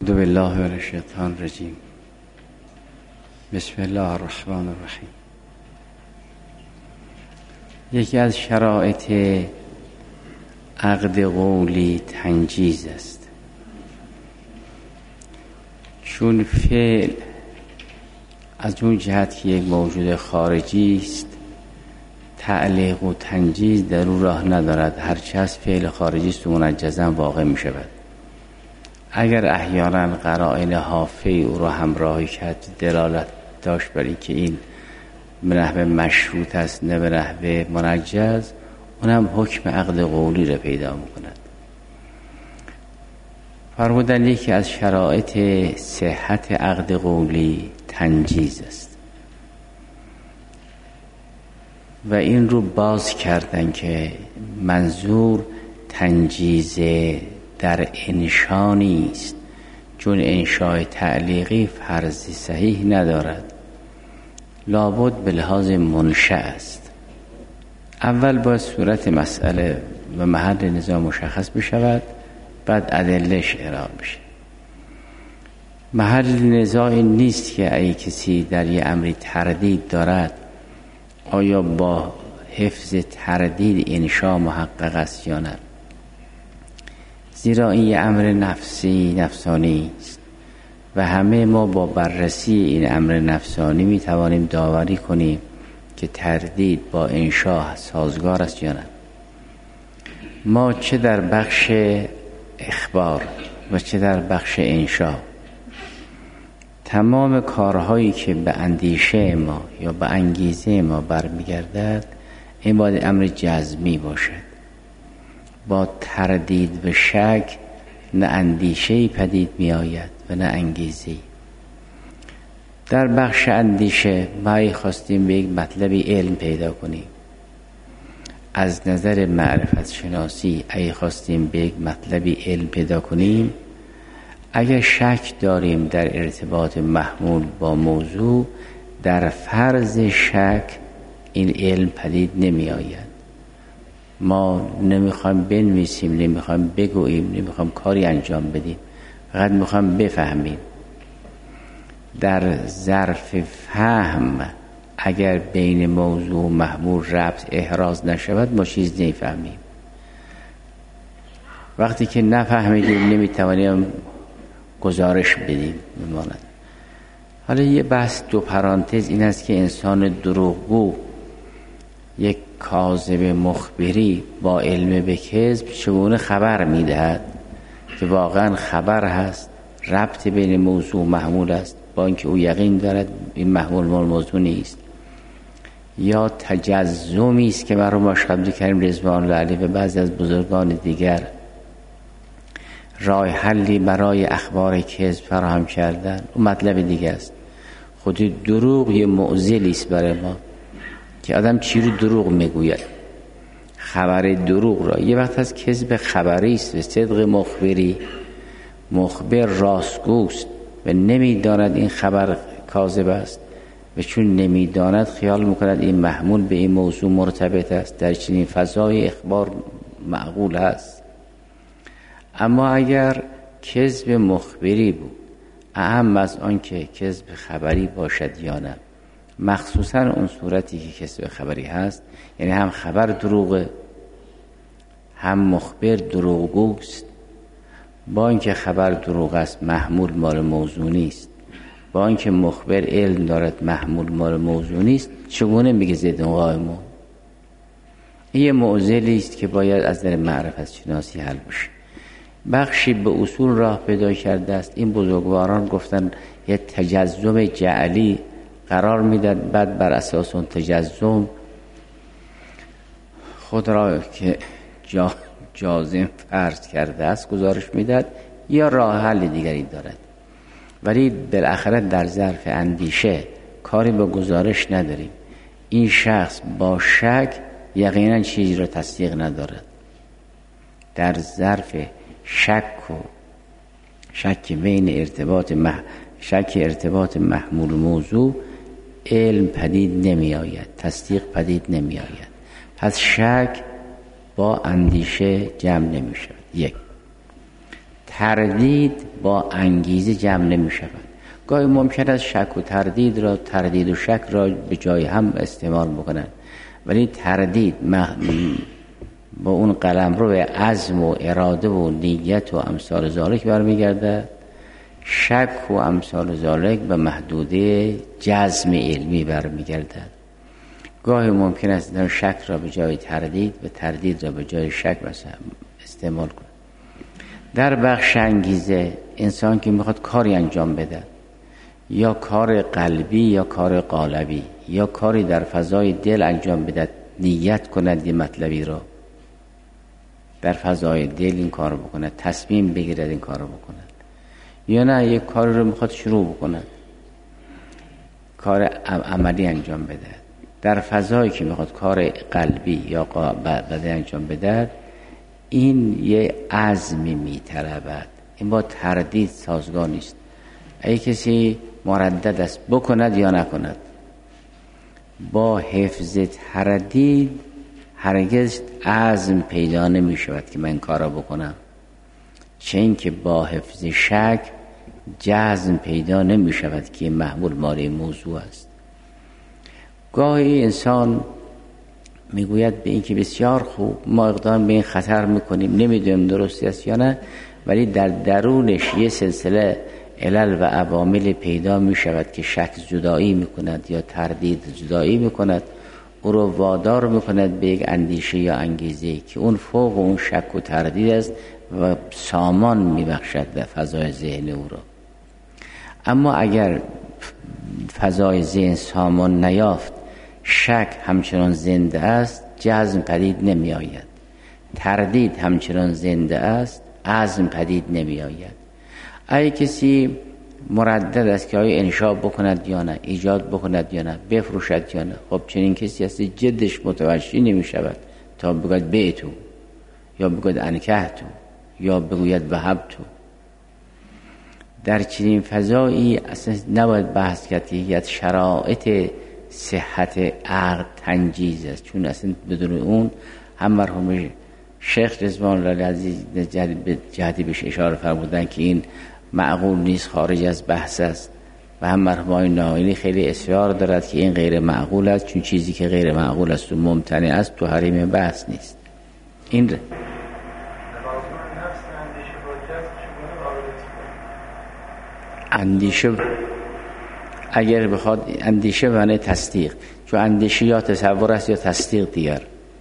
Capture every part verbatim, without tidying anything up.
اعوذ بالله من الشیطان الرجیم. بسم الله الرحمن الرحیم. یکی از شرایط عقد قولی تنجیز است، چون فعل از اون جهت که یک موجود خارجی است تعلیق و تنجیز در او راه ندارد، هرچه از فعل خارجی است منجزا واقع می شود. اگر احیانا قرائن حافظه او را همراهی کرد دلالت داشت بر اینکه این به نحو مشروط است نه به نحو منجز، اونم حکم عقد قولی را پیدا میکند. فرمودن یکی از شرایط صحت عقد قولی تنجیز است و این رو باز کردن که منظور تنجیز در انشا نیست، چون انشای تعلیقی فرض صحیح ندارد، لابد به لحاظ منشأ است. اول با صورت مسئله و محل نزاع مشخص بشود، بعد ادله‌اش ارائه بشه. محل نزاع نیست که ای کسی در یه امری تردید دارد آیا با حفظ تردید انشا محقق است یا نه، زیرا این یه امر نفسی نفسانی است و همه ما با بررسی این امر نفسانی می توانیم داوری کنیم که تردید با انشا سازگار است یا نه. ما چه در بخش اخبار و چه در بخش انشا تمام کارهایی که به اندیشه ما یا به انگیزه ما برمیگردد این باید امر جزمی باشد. با تردید و شک نه اندیشه‌ای پدید می آید و نه انگیزه‌ای. در بخش اندیشه ما خواستیم به یک مطلبی علم پیدا کنیم، از نظر معرفت شناسی ای خواستیم به یک مطلبی علم پیدا کنیم، اگر شک داریم در ارتباط محمول با موضوع، در فرض شک این علم پدید نمی آید. ما نمیخوایم بنویسیم، نمیخوایم بگوییم، نمیخوایم کاری انجام بدیم، فقط میخوایم بفهمیم. در ظرف فهم اگر بین موضوع و محمول ربط احراز نشود ما چیز نمیفهمیم. وقتی که نفهمیدیم نمیتوانیم گزارش بدیم بماند. حالا یه بحث دو پرانتز این است که انسان دروغگو، یک کاذب مخبری با علم به کذب چگونه خبر میدهد که واقعا خبر هست، ربط بین موضوع و محمول است، با اینکه او یقین دارد این محمول موضوع نیست، یا تجزمی است که مرحوم عبدالقادر کریم رضوان الله علیه و بعضی از بزرگان دیگر راه حلی برای اخبار کذب فراهم کردن. اون مطلب دیگه است. خود دروغ یه معضلی است برای ما که آدم چی رو دروغ میگوید، خبر دروغ را. یه وقت از کذب خبری است و صدق مخبری، مخبر راستگوست و نمیداند این خبر کاذب است و چون نمیداند خیال میکند این محمول به این موضوع مرتبط است، در چنین فضای اخبار معقول است. اما اگر کذب مخبری بود اهم از آن که کذب خبری باشد یا نه، مخصوصا اون صورتی که کذب خبری هست، یعنی هم خبر دروغه هم مخبر دروغگوست، با اینکه خبر دروغ است محمول مال موضوع نیست، با اینکه مخبر علم دارد محمول مال موضوع نیست، چگونه میگه زید قائمون؟ این یه معضلی است که باید از نظر معرفت شناسی حل بشه. بخشی به اصول راه پیدا کرده است. این بزرگواران گفتن یه تجزم جعلی قرار میداد، بعد بر اساس اون تجزم خود را که جا جازم فرض کرده است گزارش میداد یا راه حل دیگری دارد، ولی بالاخره در ظرف اندیشه کاری به گزارش نداریم. این شخص با شک یقینا چیزی را تصدیق ندارد. در ظرف شک و شک بین ارتباط مح... شک ارتباط محمول موضوع علم پدید نمی آید، تصدیق پدید نمی آید. پس شک با اندیشه جمع نمی شود. یک تردید با انگیزه جمع نمی شود. گاهی ممکن است شک و تردید را تردید و شک را به جای هم استعمال بکنند، ولی تردید با اون قلمرو عزم و اراده و نیت و امثال ذالک برمیگرده، شک و امثال ذالک به محدوده جزم علمی برمیگرده. گاهی ممکن است شک را به جای تردید و تردید را به جای شک مثلا استعمال کنه. در بخش انگیزه انسان که میخواد کاری انجام بده، یا کار قلبی یا کار قالبی، یا کاری در فضای دل انجام بده، نیت کند یه مطلبی را در فضای دل این کار بکند، تصمیم بگیرد این کار بکند، یا نه یک کاری رو میخواد شروع بکند، کار عملی انجام بده در فضایی که میخواد کار قلبی یا بدنی انجام بده، این یه عزمی میطلبد. این با تردید سازگار نیست. اگه کسی مردد است بکند یا نکند، با حفظ تردید هرگز عزم پیدا نمی شود که من این کار را بکنم، چه این که با حفظ شک جزم پیدا نمی شود که محمول مال موضوع است. گاهی انسان میگوید به این که بسیار خوب ما اقدام به این خطر میکنیم، نمیدونیم درستی است یا نه، ولی در درونش یه سلسله علل و عوامل پیدا می شود که شک جدایی می کند یا تردید جدایی می کند، او رو وادار می کند به یک اندیشه یا انگیزه که اون فوق اون شک و تردید است و سامان می بخشد در فضای ذهن او را. اما اگر فضای ذهن سامان نیافت، شک همچنان زنده است، جزم پدید نمی آید، تردید همچنان زنده است، عزم پدید نمی آید. اگه کسی مردد است که آیا انشاء بکند یا نه، ایجاد بکند یا نه، بفروشد یا نه، خب چنین کسی است جدش متوجه نمی شود تا بگوید بیتو یا بگوید انکحتو یا بگوید وهبتو. در چنین فضایی اصلا نباید بحث کرد که یک شرایط صحت عقل تنجیز است، چون اصلا بدون اون هم مرحوم شیخ رضوان الله عزیز جهتی بهش اشاره فرمودن که این معقول نیست، خارج از بحث است، و هم مرحوم نائینی خیلی اصرار دارد که این غیر معقول است، چون چیزی که غیر معقول است و ممتنع است تو حریم بحث نیست. این ر... اندیشه اگر بخواد اندیشه معنی تصدیق، چون اندیشه یا تصور است یا تصدیق دیگر.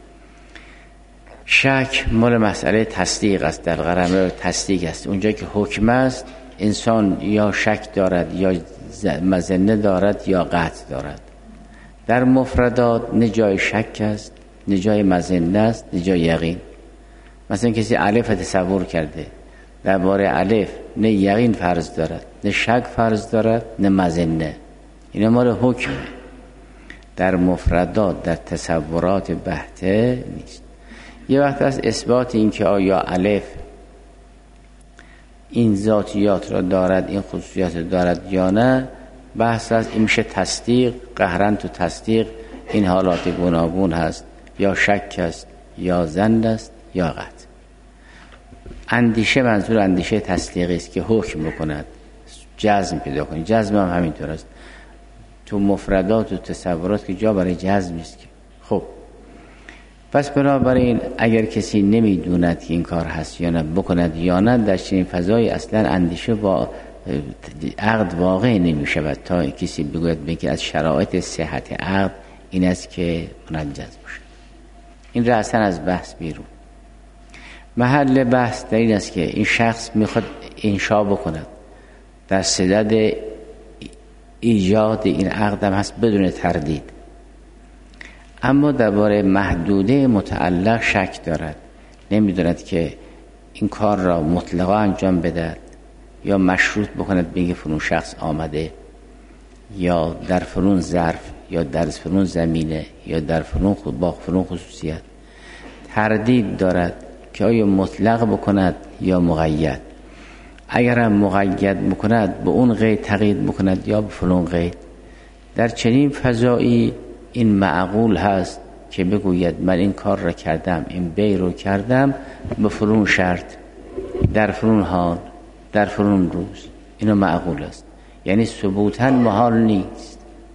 شک مال مسئله تصدیق است، در قرمه تصدیق است. اونجا که حکم است انسان یا شک دارد یا مظنه دارد یا قطع دارد. در مفردات نه جای شک است، نه جای مظنه است، نه جای یقین. مثلا کسی الف تصور کرده، درباره الف نه یقین فرض دارد، نه شک فرض دارد، نه مظنه. اینا مال حکمه. در مفردات، در تصورات بحته نیست. یه وقت از اثبات این که آیا الف این ذاتیات را دارد، این خصوصیات را دارد یا نه، بحث از این میشه تصدیق. قهرن تو تصدیق این حالات گوناگون هست، یا شک است یا ظن است یا قطع. اندیشه منظور اندیشه تصدیقی است که حکم بکند، جزم پیدا کنید. جزم هم همینطور است. تو مفردات و تصورات که جا برای جزم نیست که. خب پس بنابراین اگر کسی نمیدوند که این کار هست یا نه، بکند یا نه، در چنین فضای اصلا اندیشه با عقد واقع نمی شود تا کسی بگوید بگه از شرایط صحت عقد این است که منجز باشه. این را اصلا از بحث بیرون. محل بحث در این است که این شخص میخواد انشاء بکند، در صدد ایجاد این عقد هم هست بدون تردید، اما درباره محدوده متعلق شک دارد، نمیداند که این کار را مطلقا انجام بده یا مشروط بکند بگه فلان شخص آمده، یا در فلان ظرف، یا در فلان زمینه، یا در فلان با فلان خصوصیت. تردید دارد که آیا مطلق بکند یا مقید. اگر هم مقید بکند به اون قید تقیید بکند یا به فلان قید. در چنین فضایی این معقول هست که بگوید من این کار را کردم، این بی رو کردم به فلان شرط، در فلان حال، در فرون روز، اینو معقول است. یعنی ثبوتاً محال نیست.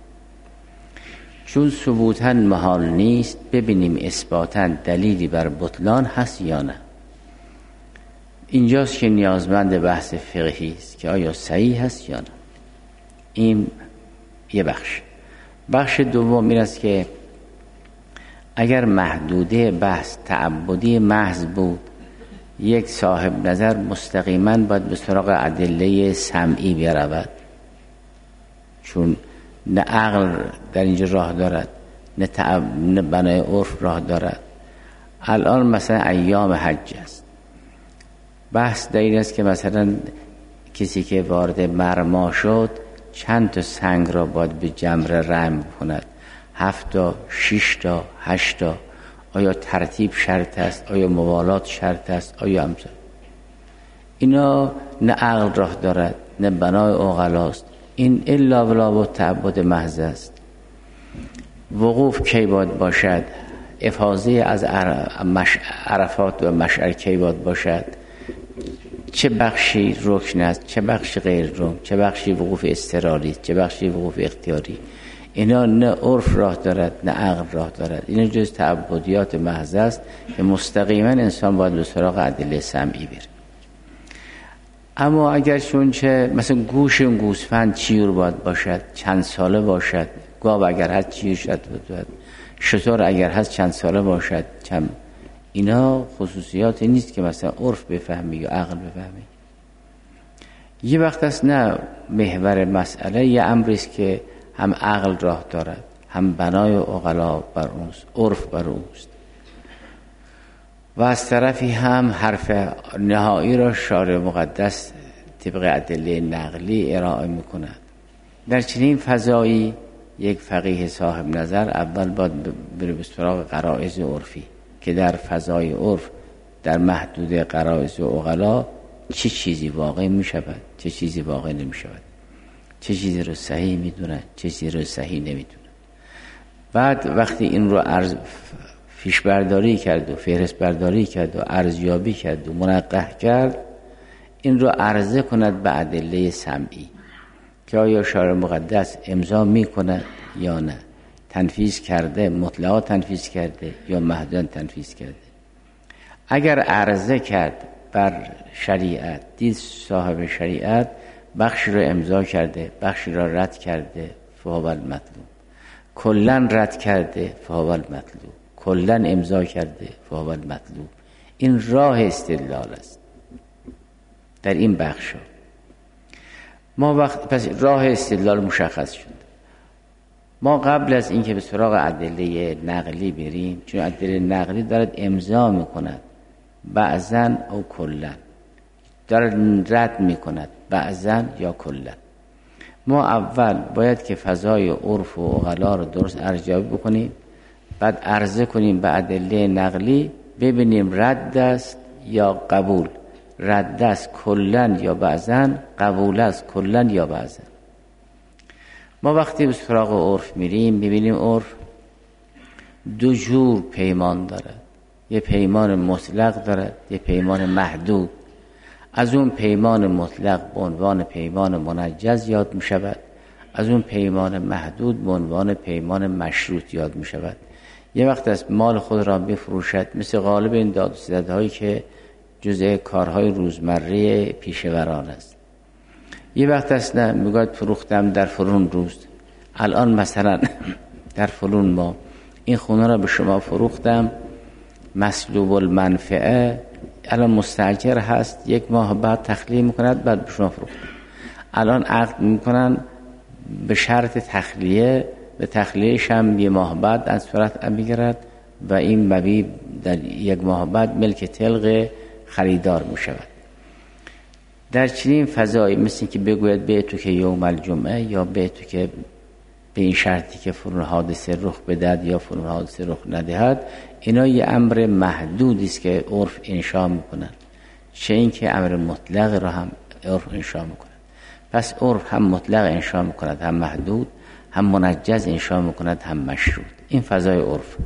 چون ثبوتاً محال نیست، ببینیم اثباتاً دلیلی بر بطلان هست یا نه. اینجاست که نیازمند بحث فقهی است که آیا صحیح هست یا نه. این یه بخش. بخش دوم این است که اگر محدوده بحث تعبدی محض بود، یک صاحب نظر مستقیما باید به سراغ ادله سمعی برود، چون نه عقل در اینجا راه دارد، نه, تعب... نه بنای عرف راه دارد. الان مثلا ایام حج است، بحث در این است که مثلا کسی که وارد مرما شد چند تا سنگ را باید به جمره رمی کند، هفت تا، شش تا، هشت تا. آیا ترتیب شرط است؟ آیا موالات شرط است؟ آیا امثال اینا نه عقل راه دارد، نه بنای عقلاست. این الا ولا با تعبد محض است. وقوف کی باید باشد؟ افاضه از عرفات و مشعر کی باید باشد؟ چه بخشی رکن است، چه بخشی غیر رکن، چه بخشی وقوف اضطراری، چه بخشی وقوف اختیاری؟ اینا نه عرف راه دارد، نه عقل راه دارد. اینا جز تعبدیات محض است که مستقیما انسان باید به سراغ ادله سمعی بره. اما اگر چون چه مثلا گوش گوسفند چیور باید باشد، چند ساله باشد، گاو اگر هست چیور شد بود، شتر اگر هست چند ساله باشد، چند اینا خصوصیاتی نیست که مثلا عرف بفهمی یا عقل بفهمی. یه وقت است نه محور مسئله یه امری است که هم عقل راه دارد، هم بنای عقلا بر اونست، عرف بر اونست، و از طرفی هم حرف نهایی را شارع مقدس طبق ادله نقلی ارائه میکند. در چنین فضایی یک فقیه صاحب نظر اول باید بره به سراغ غرایز عرفی که در فضای عرف در محدود غرایز و عقلا چه چیزی واقع میشود، چه چیزی واقع نمیشود، چه چیزی رو صحیح میدونن، چه چیزی رو صحیح نمیدونن. بعد وقتی این رو عرض فیش برداری کرد و فهرست برداری کرد و ارزیابی کرد و منقح کرد، این رو عرضه کند به ادله سمعی که آیا شارع مقدس امضا میکند یا نه، تنفیذ کرده، مطلقا تنفیذ کرده یا محدوداً تنفیذ کرده. اگر عرضه کرد بر شریعت، دید صاحب شریعت بخشی رو امضا کرده، بخشی رو رد کرده، فهو المطلوب. کلن رد کرده، فهو المطلوب. کلن امضا کرده، فهو المطلوب. این راه استدلال است در این بخش. ما وقت پس راه استدلال مشخص شد. ما قبل از اینکه به سراغ ادله نقلی بریم، چون ادله نقلی دارد امضا میکند بعضن او کلن، دارد رد میکند بعضن یا کلن. ما اول باید که فضای عرف و عقلا رو درست ارزیابی بکنیم، بعد عرضه کنیم به ادله نقلی، ببینیم رد است یا قبول، رد است کلن یا بعضن، قبول است کلن یا بعضن. ما وقتی به سراغ عرف میریم ببینیم عرف دو جور پیمان دارد، یه پیمان مطلق دارد، یه پیمان محدود. از اون پیمان مطلق به عنوان پیمان منجز یاد می شود، از اون پیمان محدود به عنوان پیمان مشروط یاد می شود. یه وقت از مال خود را بفروشد، مثل غالب این داد و ستدهایی که جزء کارهای روزمره پیشوران است. یه وقت است نه میگوید فروختم در فلان روز، الان مثلا در فلان ما این خونه را به شما فروختم، مسلوب المنفعه، الان مستاجر هست، یک ماه بعد تخلیه میکند، بعد به شما فروختم. الان عقد میکنن به شرط تخلیه، به تخلیهش هم یه ماه بعد از صورت میگیرد و این مبیع در یک ماه بعد ملک طلق خریدار میشود. در چنین فضایی مثل که بگوید به تو که یوم الجمعه، یا به تو که به این شرطی که فلان حادثه رخ بدهد یا فلان حادثه رخ ندهد، اینا یه امر محدودی است که عرف انشا میکنن، چه این که امر مطلق را هم عرف انشا میکنن. پس عرف هم مطلق انشا میکند، هم محدود، هم منجز انشا میکند، هم مشروط. این فضای عرف.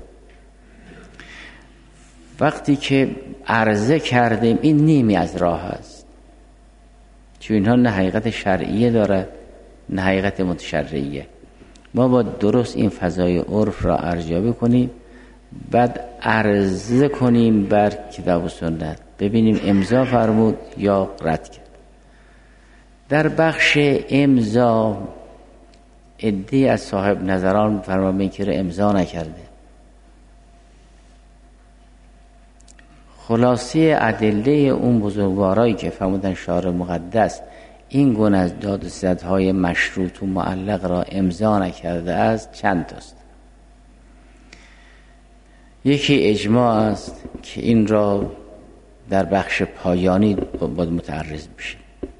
وقتی که عرضه کردیم این نیمی از راه است، چون اینها نه حقیقت شرعیه داره نه حقیقت متشرعیه. ما با درست این فضای عرف را ارزیابی کنیم، بعد عرضه کنیم بر کتاب و سنت، ببینیم امضا فرمود یا رد کرد. در بخش امضا عده‌ای از صاحب نظران فرمودند که امضا نکرده. خلاصه ادله اون بزرگوارایی که فرمودن شارع مقدس این گونه از داد و ستدهای مشروط و معلق را امضا نکرده است چند تاست. یکی اجماع است که این را در بخش پایانی باید متعرض بشه.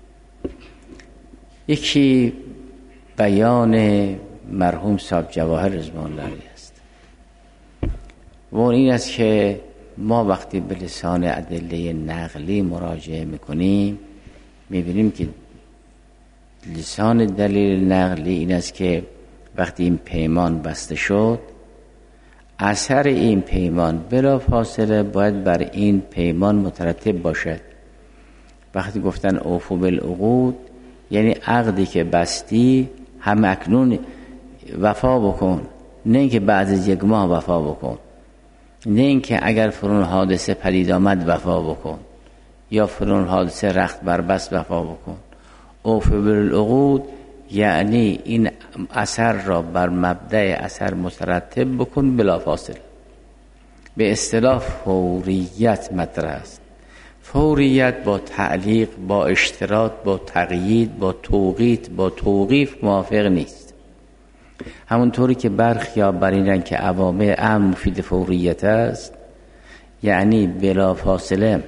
یکی بیان مرحوم صاحب جواهر رضوان الله علیه است و اون این است که ما وقتی به لسان ادله نقلی مراجعه میکنیم میبینیم که لسان دلیل نقلی این است که وقتی این پیمان بسته شد اثر این پیمان بلا فاصله باید بر این پیمان مترتب باشد. وقتی گفتن اوفو بالعقود یعنی عقدی که بستی هم اکنون وفا بکن، نه اینکه بعد از یک ماه وفا بکن، نه اینکه اگر فرون حادثه پدید آمد وفا بکن یا فرون حادثه رخت بربست وفا بکن. اوفو بالعقود یعنی این اثر را بر مبدأ اثر مترتب بکن بلا فاصله. به اصطلاح فوریت مطرح است. فوریت با تعلیق، با اشتراط، با تقیید، با توقیت، با توقیف موافق نیست. همونطوری که برخیا برینن که عوامل امر مفید فوریت است، یعنی بلا فاصله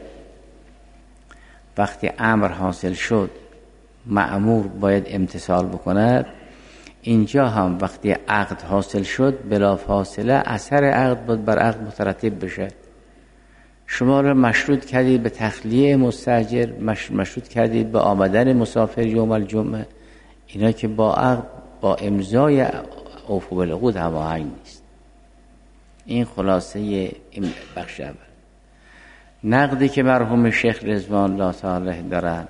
وقتی امر حاصل شد مأمور باید امتثال بکند. اینجا هم وقتی عقد حاصل شد بلا فاصله اثر عقد باید بر عقد مترتب بشه. شما را مشروط کردید به تخلیه مستاجر، مشروط کردید به آمدن مسافر یوم الجمعه، اینا که با عقد با امضای اوفو بالعقود هماهنگ نیست. این خلاصه این بخش اول. نقدی که مرحوم شیخ رضوان الله تعالی دارن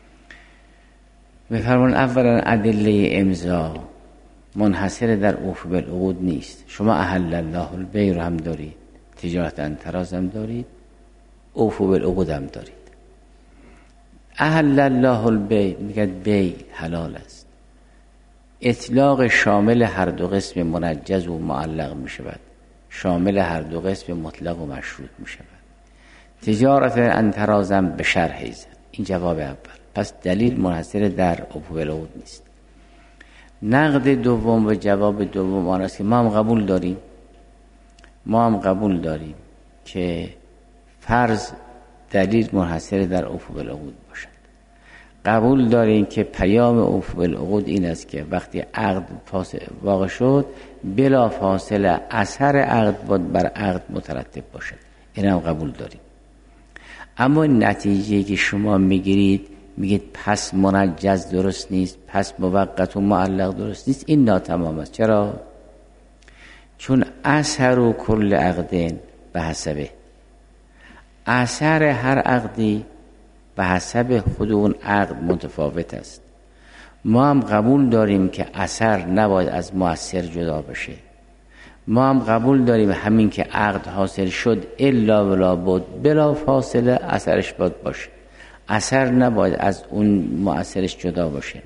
میفرمون اولا ادله امضا منحصر در اوفو بالعقود نیست. شما احل الله البیع رو هم دارید، تجارت انتراز هم دارید، اوفو بالعقود هم دارید. احل الله البیع میگه بیع حلال است، اطلاق شامل هر دو قسم منجز و معلق میشود، شامل هر دو قسم مطلق و مشروط میشود. تجارت انترازم به شرح ایزن. این جواب اول. پس دلیل منحصر در اوفو بالعقود نیست. نقد دوم و جواب دوم آن است که ما هم قبول داریم ما هم قبول داریم که فرض دلیل منحصر در اوفو بالعقود باشد. قبول داریم که پیام اوفو بالعقود این است که وقتی عقد واقع شد بلا فاصله اثر عقد باید بر عقد مترتب باشد. این هم قبول داریم. اما نتیجه که شما میگیرید میگید پس منجز درست نیست، پس موقت و معلق درست نیست، این ناتمام است. چرا؟ چون اثر و کل عقدین به حسبه، اثر هر عقدی به حسب خود اون عقد متفاوت است. ما هم قبول داریم که اثر نباید از مؤثر جدا بشه. ما هم قبول داریم همین که عقد حاصل شد الا ولا بود بلا فاصله اثرش باید باشه، اثر نباید از اون مؤثرش جدا باشه.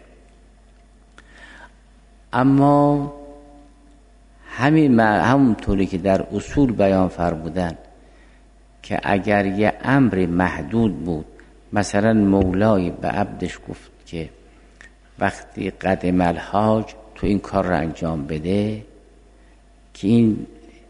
اما همین همونطوری که در اصول بیان فرمودن که اگر یه امر محدود بود، مثلا مولای به عبدش گفت که وقتی قدم الحاج تو این کار رو انجام بده که این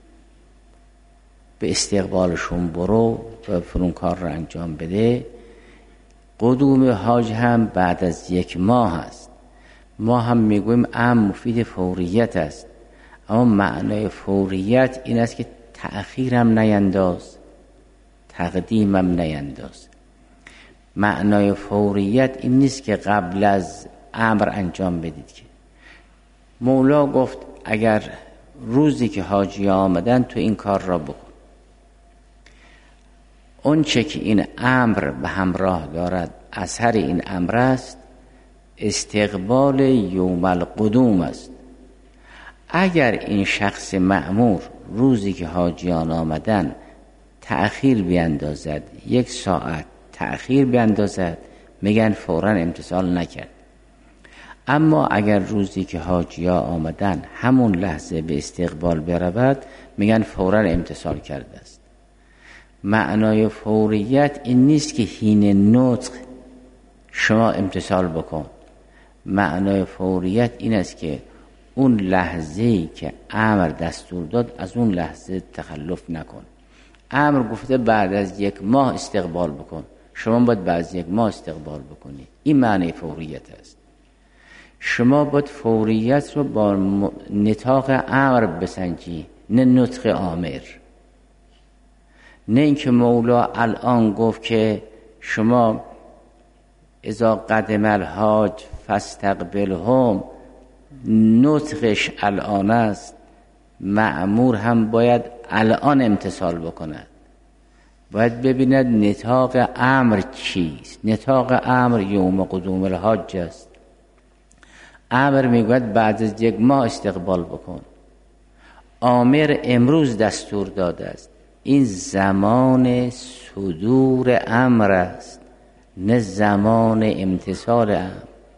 به استقبالشون برو و فرون کار رو انجام بده، قدوم حاج هم بعد از یک ماه است. ما هم میگویم ام مفید فوریت است، اما معنای فوریت این است که تأخیرم نینداز، تقدیمم نینداز. معنای فوریت این نیست که قبل از امر انجام بدید. که مولا گفت اگر روزی که حاجی آمدن تو این کار را بکن، اون چه که این امر به همراه دارد اثر این امر است استقبال یوم القدوم است. اگر این شخص مأمور روزی که حاجیان آمدن تأخیر بیندازد، یک ساعت تأخیر بیندازد، میگن فوراً امتثال نکرد. اما اگر روزی که حاجیان آمدن همون لحظه به استقبال برود، میگن فوراً امتثال کرده است. معنای فوریت این نیست که حین نطق شما امتثال بکن. معنای فوریت این است که اون لحظه‌ای که امر دستور داد از اون لحظه تخلف نکن. امر گفته بعد از یک ماه استقبال بکن، شما باید بعد از یک ماه استقبال بکنید. این معنی فوریت است. شما باید فوریت رو با نطاق امر بسنجی، نه نطق آمر. نه اینکه مولا الان گفت که شما اذا قدم الحاج فاستقبلهم، نطقش الان است، مأمور هم باید الان امتثال بکند. باید ببیند نطاق امر چیست. نطاق امر یوم قدوم الحاج است. امر میگوید بعد از یک ماه استقبال بکن. آمر امروز دستور داده است. این زمان صدور امر است، نه زمان امتثال امر.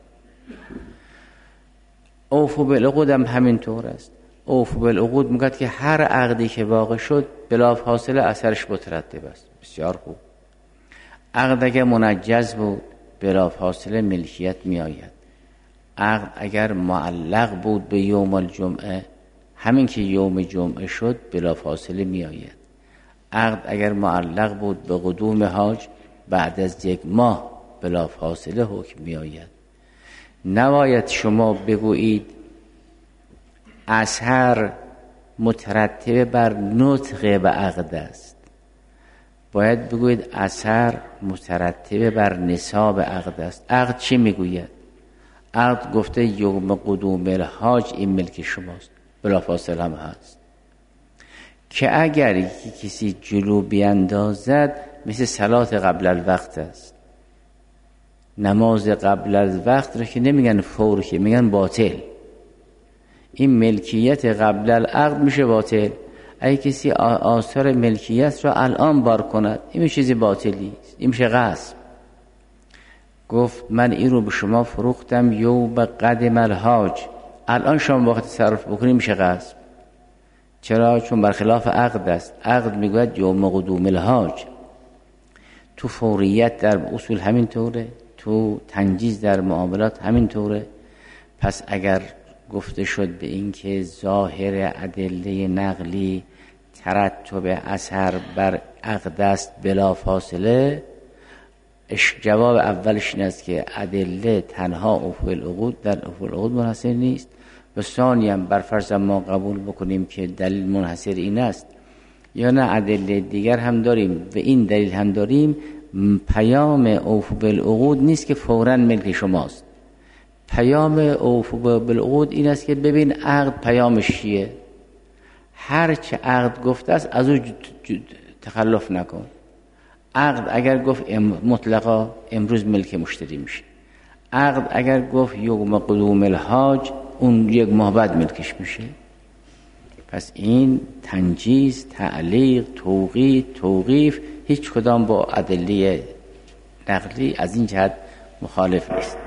اوفو بالعقود هم همین طور است. اوفو بالعقود میگوید که هر عقدی که واقع شد بلافاصله اثرش مترتب است. بسیار خوب. عقد اگر منجز بود بلافاصله ملکیت می آید. عقد اگر معلق بود به یوم الجمعه، همین که یوم جمعه شد بلافاصله می آید. عقد اگر معلق بود به قدوم حاج، بعد از یک ماه بلافاصله حکم می آید. نباید شما بگویید اثر مترتب بر نطق به عقد است. باید بگویید اثر مترتب بر نصاب عقد است. عقد چی میگوید؟ عقد گفته یوم قدوم الحاج این ملک شماست، بلافاصله هم هست. که اگر یکی کسی جلو بیندازد مثل صلات قبل الوقت است. نماز قبل از وقت رو که نمیگن فور، که میگن باطل. این ملکیت قبل العقد میشه باطل. اگه کسی آثار ملکیت رو الان بار کند، این میشه چیزی باطلی است، این میشه غصب. گفت من این رو به شما فروختم یوم قدم الحاج، الان شما وقت تصرف بکنید میشه غصب. چرا؟ چون برخلاف عقد است. عقد میگوید یوم قدوم الحاج. تو فوریت در اصول همین طوره، تو تنجیز در معاملات همین طوره. پس اگر گفته شد به این که ظاهر ادله نقلی ترتب اثر بر عقد است بلا فاصله، جواب اولش این است که ادله تنها اوفو العقود در اوفو العقود منحصر نیست. و ثانی هم بر فرض ما قبول بکنیم که دلیل منحصر این است، یا نه ادله دیگر هم داریم و این دلیل هم داریم، پیام اوفو بالعقود نیست که فوراً ملک شماست. پیام اوفو بالعقود این است که ببین عقد پیامش چیه، هر چه عقد گفته است از او تخلف نکن. عقد اگر گفت مطلقا امروز ملک مشتری میشه، عقد اگر گفت یوم قدوم الحاج اون یک ماه بعد ملکش میشه. پس این تنجیز، تعلیق، توقیف، توقیف هیچ کدام با ادله نقلی از این جهت مخالف نیست.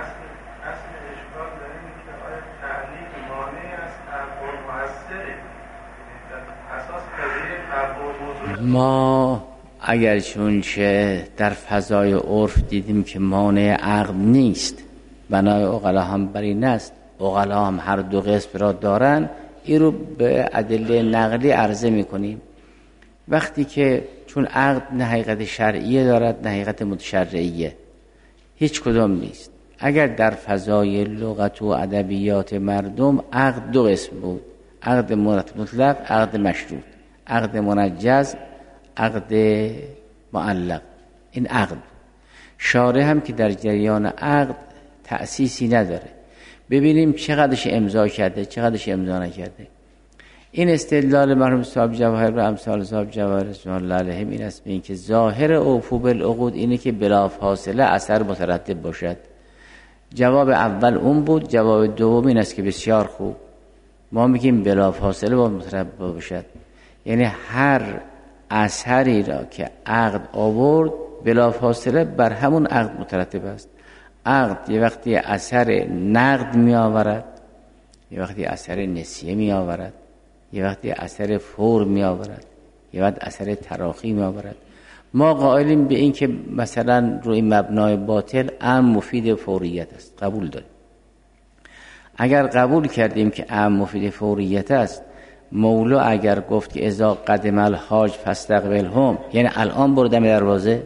ما اگر چونچه در فضای عرف دیدیم که مانع عقد نیست، بنای عقلا هم بر این است، عقلا هم هر دو قسم را دارن، این رو به ادله نقلی عرضه میکنیم. وقتی که چون عقد نه حقیقت شرعیه دارد نه حقیقت متشرعیه، هیچ کدام نیست. اگر در فضای لغت و ادبیات مردم عقد دو قسم بود، عقد مطلق، عقد مشروط، عقد منجز، عقد معلق. این عقد شارع هم که در جریان عقد تأسیسی نداره. ببینیم چقدرش امضا کرده چقدرش امضا نکرده. این استدلال مرحوم صاحب جواهر و امثال صاحب جواهر رضوان الله علیهم این است این که ظاهر اوفو بالعقود اینه که بلا فاصله اثر مترتب باشد. جواب اول اون بود. جواب دوم این است که بسیار خوب، ما میگیم بلا فاصله با مترتب باشد، یعنی هر اثری را که عقد آورد بلا فاصله بر همون عقد مترتب است. عقد یه وقتی اثر نقد می آورد، یه وقتی اثر نسیه می آورد، یه وقتی اثر فور می آورد، یه وقت اثر تراخی می آورد. ما قائلیم به این که مثلا روی مبنای باطل امر مفید فوریت است، قبول داریم. اگر قبول کردیم که امر مفید فوریت است، مولا اگر گفت که اذا قدم الحاج فاستقبلهم، یعنی الان برو دم دروازه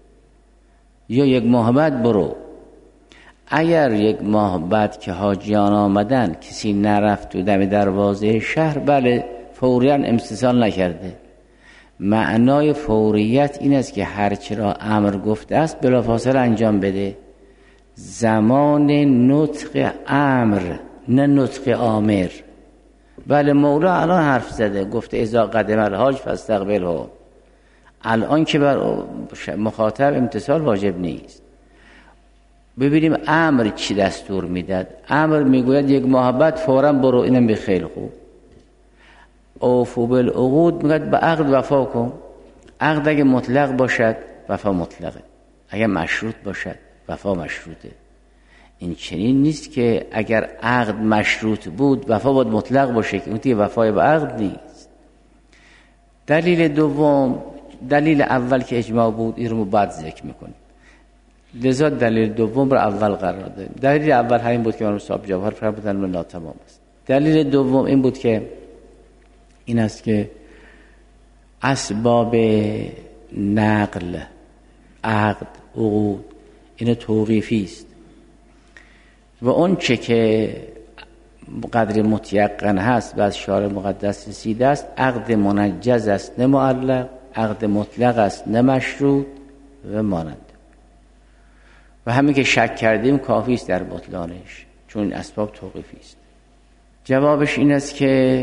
یا یک ماه بعد برو. اگر یک ماه بعد که حاجیان آمدن کسی نرفت و دم دروازه شهر، بله فوریاً امتثال نکرده. معنای فوریت این است که هرچی را امر گفته است بلافاصله انجام بده. زمان نطق امر، نه نطق آمر. بله مولا الان حرف زده، گفته اذا قدم الحاج فاستقبله. الان که بر مخاطب امتثال واجب نیست. ببینیم امر چی دستور میداد. امر میگوید یک ماه بعد فوراً برو، اینم به خیلی خوب. اوفو بالعقود میگوید به عقد وفا کن. عقد اگه مطلق باشد وفا مطلقه، اگه مشروط باشد وفا مشروطه. این چنین نیست که اگر عقد مشروط بود وفا باید مطلق باشه، که اون دیگه وفای به عقد نیست. دلیل دوم، دلیل اول که اجماع بود، این رو بعد ذکر میکنیم، لذا دلیل دوم رو اول قرار دادیم. دلیل اول همین بود که مرحوم صاحب جواهر فرمودن و ناتمام است. دلیل دوم این بود که این است که اسباب نقل، عقد، عقود، این توقیفی است و اون چه که قدر متیقن هست و از شارع مقدس رسیده است، عقد منجز است نه معلق، عقد مطلق است نه مشروط و مانند. و همین که شک کردیم کافی است در بطلانش، چون این اسباب توقیفی است. جوابش این است که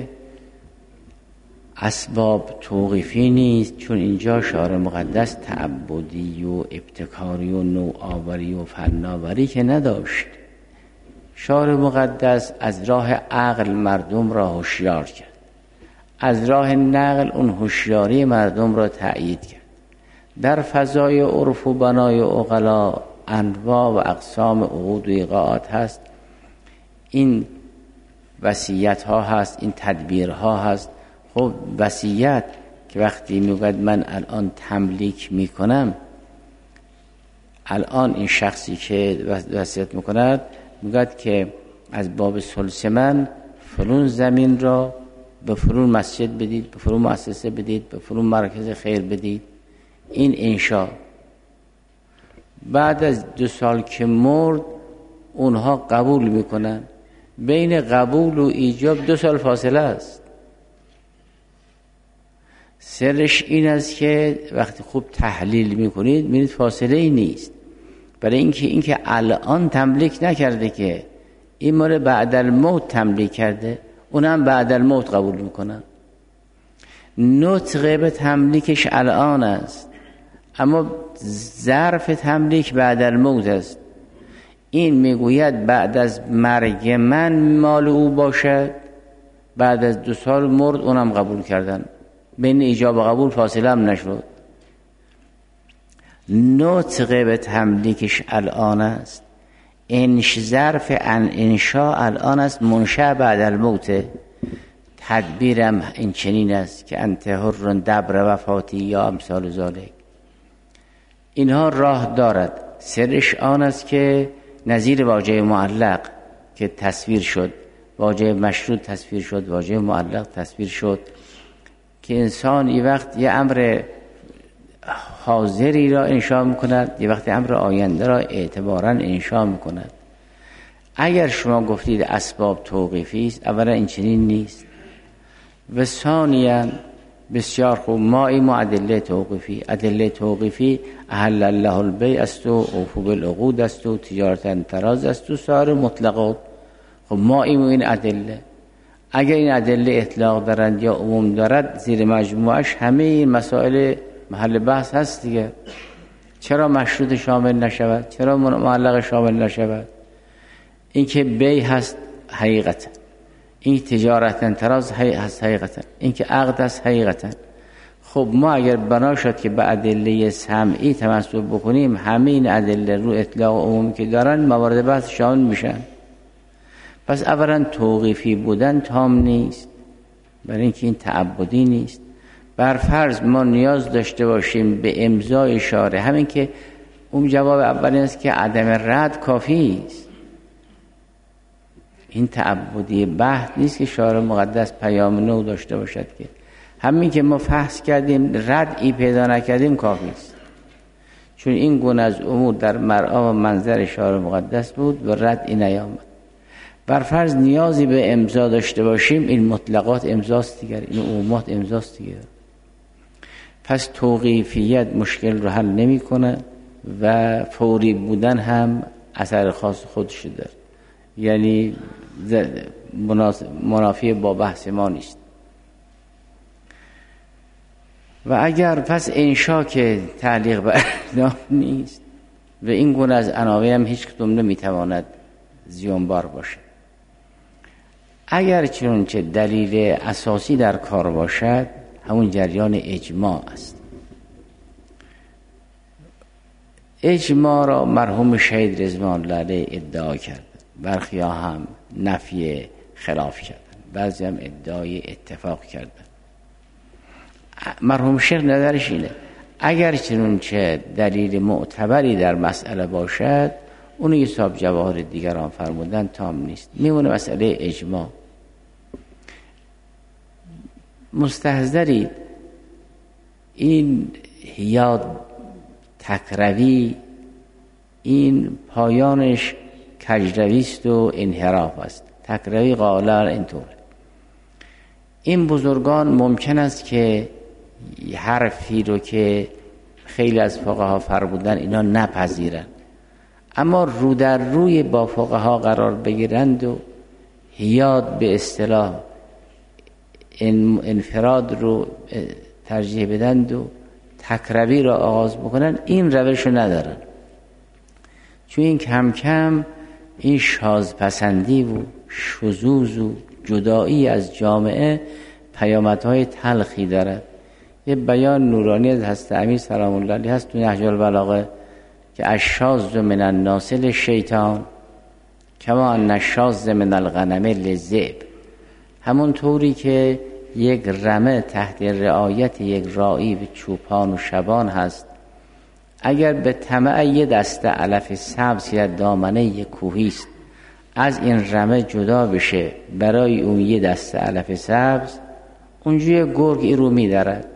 اسباب توقیفی نیست، چون اینجا شارع مقدس تعبدی و ابتکاری و نوآوری و فناوری که نداشت. شارع مقدس از راه عقل مردم را هوشیار کرد، از راه نقل اون هوشیاری مردم را تأیید کرد. در فضای عرف و بنای عقلا انواع و اقسام عقود و ایقاعات هست، این وصیت ها هست، این تدبیر ها هست. خب وصیت که وقتی میگوید من الان تملیک میکنم، الان این شخصی که وصیت میکند میگوید که از باب ثلث من فلون زمین را به فلون مسجد بدید، به فلون مؤسسه بدید، به فلون مرکز خیر بدید. این انشاء بعد از دو سال که مرد اونها قبول میکنن. بین قبول و ایجاب دو سال فاصله است. سرش این است که وقتی خوب تحلیل میکنید میبینید فاصله ای نیست، برای اینکه اینکه الان تملیک نکرده، که این مال بعد الموت تملیک کرده، اونم بعد الموت قبول میکنن. نطق به تملیکش الان است، اما ظرف تملیک بعد الموت است. این میگوید بعد از مرگ من مال او باشد، بعد از دو سال مرد اونم قبول کردن، بین ایجاب و قبول فاصله هم نشد. نطق به تملیکش الان است، انش ظرف ان انشاء الان است، منشأ بعد الموت. تدبیرم این چنین است که انت حر دبر وفاتی یا امثال ذالک. اینها راه دارد. سرش آن است که نظیر واژه معلق که تصویر شد، واژه مشروط تصویر شد، واژه معلق تصویر شد، که انسان یه وقت یه امر حاضری را انشاء میکند، یه وقت امر آینده را اعتباراً انشاء میکند. اگر شما گفتید اسباب توقیفی است، اولا این چنین نیست، و ثانیاً بسیار خوب ما این ادله توقیفی، ادله توقیفی احل الله البیع است و اوفوا بالعقود است و تجارت تراز است و سایر مطلقات. خب ما این این ادله اگر این ادله اطلاق دارند یا عموم دارد، زیر مجموعش همه این مسائل محل بحث هست دیگه. چرا مشروط شامل نشود؟ چرا معلق شامل نشود؟ این که بی هست حقیقتا، این تجارتا تراز هست حقیقتا، این که عقد هست حقیقتا. خب ما اگر بنا شد که به ادله سمعی تمسک بکنیم، همه این ادله رو اطلاق عمومی که دارن موارد بحث شامل میشن. پس اولا توقیفی بودن تام نیست، برای اینکه این تعبدی نیست. بر فرض ما نیاز داشته باشیم به امضای شارع، همین که اون جواب اولی است که عدم رد کافی است. این تعبدی بحث نیست که شارع مقدس پیام نو داشته باشد، که همین که ما فحص کردیم ردی پیدا نکردیم کافی است، چون این گونه از امور در مرعا و منظر شارع مقدس بود و ردی نیامد. بر فرض نیازی به امضا داشته باشیم، این مطلقات امضاست دیگر، این عمومات امضاست دیگر. پس توقیفیت مشکل رو حل نمی کنه و فوری بودن هم اثر خاص خودش داره، یعنی منافی با بحث ما نیست. و اگر پس انشا که تعلیق بر اعلام نیست و این گونه از عناوین هم هیچ کدوم نمیتواند زیانبار باشه. اگر چنانچه دلیل اساسی در کار باشد، همون جریان اجماع است. اجماع را مرحوم شهید رضوان الله علیه ادعا کرد، برخی ها هم نفی خلاف کردن، بعضی هم ادعای اتفاق کردن. مرحوم شیخ نظرش اینه اگر چنانچه دلیل معتبری در مسئله باشد، اونو حساب جواهر دیگران فرمودن تام نیست، میمونه مسئله اجماع. مستحضرید این حیاد تکروی، این پایانش کجرویست و انحراف است. تکروی قالر اینطور. این بزرگان ممکن است که حرفی رو که خیلی از فقها فرمودن اینا نپذیرن، اما رو در روی با فقها قرار بگیرند و حیاد به اصطلاح انفراد رو ترجیح بدند و تکروی را آغاز بکنن، این روش رو ندارن. چون این کم کم این شاذپسندی و شذوذ و جدایی از جامعه پیامدهای تلخی دارد. یه بیان نورانی از حضرت امیر سلام الله علیه هست تو نهج البلاغه که الشاذ من الناس للشیطان کما ان الشاذ من الغنم للذئب. همون طوری که یک رمه تحت رعایت یک راعی به چوپان و شبان هست، اگر به طمع یه دسته علف سبز یا دامنه یک کوهی است از این رمه جدا بشه برای اون یه دسته علف سبز، اونجوی گرگ ای رو می‌دارد.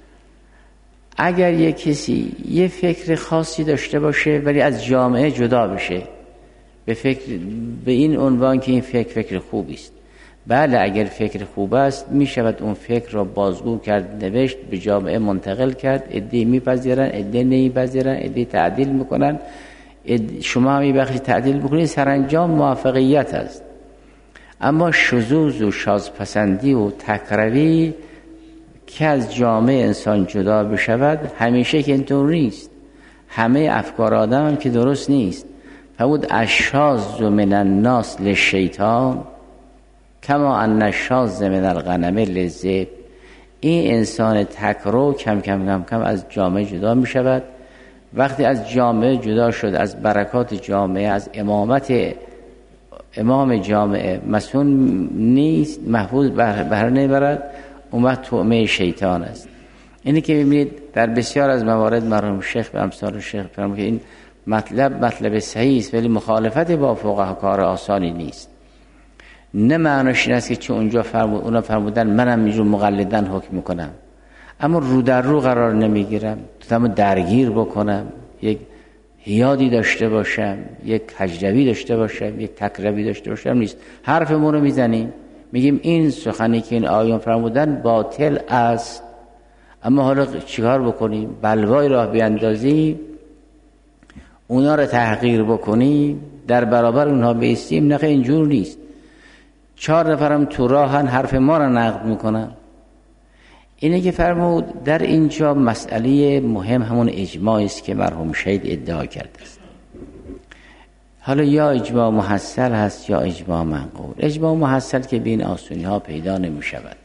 اگر یه کسی یه فکر خاصی داشته باشه ولی از جامعه جدا بشه به فکر به این عنوان که این فکر فکر خوبی است، بله اگر فکر خوب است می شود اون فکر را بازگو کرد، نوشت، به جامعه منتقل کرد، عده‌ای میپذیرن، عده‌ای نمیپذیرن، عده‌ای تعدیل میکنن، شما هم یه بخشی تعدیل بکنید، سرانجام موفقیت است. اما شذوذ و شاذپسندی و تکروی که از جامعه انسان جدا بشود همیشه که اینطور نیست. همه افکار آدم هم که درست نیست. فرمود الشاذ من الناس للشیطان کما ان الشاذ من الغنم للذئب. این انسان تکرو کم کم کم کم از جامعه جدا می شود. وقتی از جامعه جدا شد، از برکات جامعه، از امامت امام جامعه مسئول نیست، محفوظ بهره نمیبرد، اون وقت طعمه شیطان است. اینی که ببینید در بسیار از موارد مرحوم شیخ به امثال شیخ فرمود که این مطلب مطلب صحیح است ولی مخالفت با فقها کار آسانی نیست. نه معنیش این است که چه اونجا فرمود اونا فرمودن منم اینجور مقلدن حکم میکنم، اما رو در رو قرار نمیگیرم، تمام درگیر بکنم، یک حیادی داشته باشم، یک کجروی داشته باشم، یک تکروی داشته باشم نیست. حرفمون رو میزنیم، میگیم این سخنی که این آیون فرمودن باطل است، اما حالا چیکار بکنیم؟ بلوای راه بیاندازیم، اونا رو تحقیر بکنیم، در برابر اونها بیستیم؟ نه اینجور نیست. چهار نفرم تو راهن حرف ما را نقد میکنن. اینه که فرمود در اینجا مسئله مهم همون اجماع است که مرحوم شهید ادعا کرده است. حالا یا اجماع محصل هست یا اجماع منقول. اجماع محصل که بین آسونی ها پیدا نمی شود.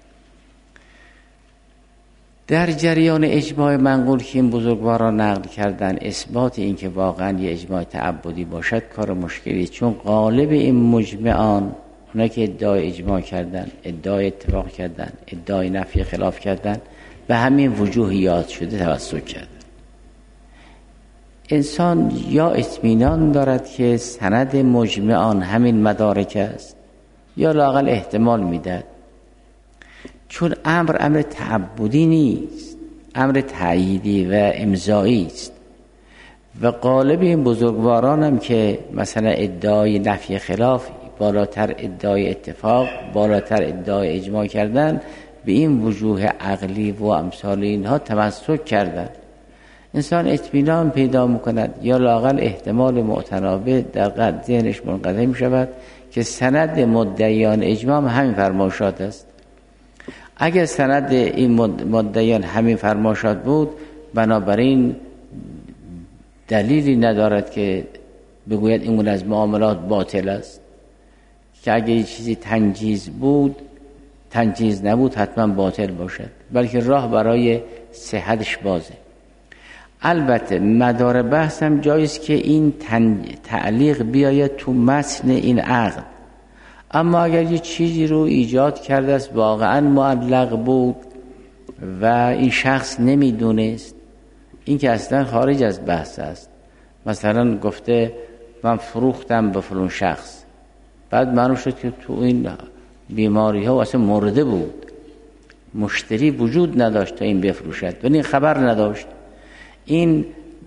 در جریان اجماع منقول که این بزرگواران نقل کردن، اثبات این که واقعا یه اجماع تعبدی باشد کار مشکلی، چون غالب این مجمعان، اونا که ادعای اجماع کردن، ادعای اتفاق کردن، ادعای نفی خلاف کردن، به همین وجوه یاد شده توسل کردن. انسان یا اطمینان دارد که سند مجمعان همین مدارک است، یا لااقل احتمال میداد، چون امر امر تعبدی نیست، امر تأییدی و امضایی است. و غالب این بزرگواران هم که مثلا ادعای نفی خلاف بالاتر ادعای اتفاق، بالاتر ادعای اجماع کردن، به این وجوه عقلی و امثال اینها تمسک کردن. انسان اطمینان پیدا میکند یا لااقل احتمال معتنابه در ذهنش منقطع می شود که سند مدعیان اجماع همین فرمایشات است. اگر سند این مدعیان همین فرمایشات بود، بنابراین دلیلی ندارد که بگوید این از معاملات باطل است، که اگر یه چیزی تنجیز بود، تنجیز نبود حتما باطل باشد، بلکه راه برای صحتش بازه. البته مدار بحث هم جایست که این تعلیق بیاید تو متن این عقد، اما اگر یه چیزی رو ایجاد کرده است واقعا معلق بود و این شخص نمیدونست، این که اصلا خارج از بحث است. مثلا گفته من فروختم به فلان شخص، بعد معلوم شد که تو این بیماری ها اصلا مرده بود، مشتری وجود نداشت تا این بفروشد و این خبر نداشت. این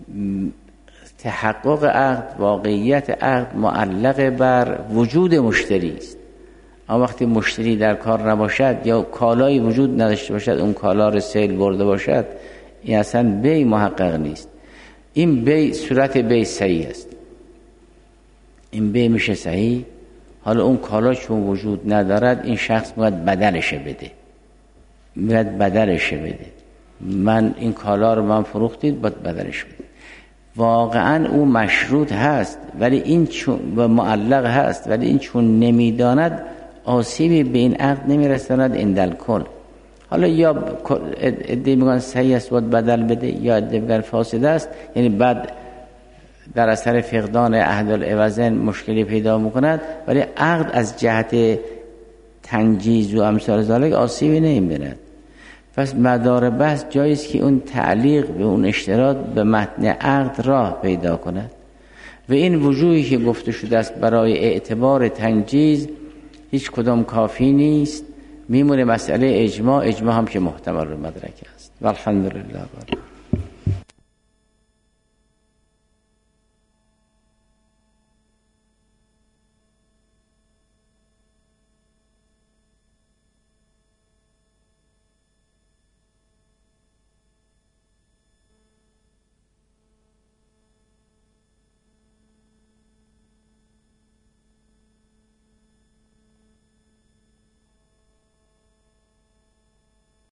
تحقق عقد، واقعیت عقد معلق بر وجود مشتری است. اما وقتی مشتری در کار نباشد یا کالایی وجود نداشته باشد، اون کالا رو سیل برده باشد، این اصلا بی محقق نیست. این بی صورت بی صحیح است، این بی میشه صحیح. حالا اون کالا چون وجود ندارد، این شخص باید بدلش بده، باید بدلش بده. من این کالا رو من فروختید، باید بدلش بده. واقعا او مشروط هست ولی این چون و معلق هست، ولی این چون نمیداند آسیبی به این عقد نمیرساند اندل کل. حالا یا ادعی میگن صحیح است باید بدل بده، یا ادعی میگن فاسد است، یعنی بعد در اثر فقدان عهد العوضین مشکلی پیدا میکند، ولی عقد از جهت تنجیز و امثال ذالک آسیبی نمیبیند. پس مدار بحث جاییست که اون تعلیق به اون اشتراط به متن عقد راه پیدا کند و این وجوهی که گفته شده است برای اعتبار تنجیز هیچ کدام کافی نیست. میمونه مسئله اجماع. اجماع هم که محتمل مدرک است. والحمدلله.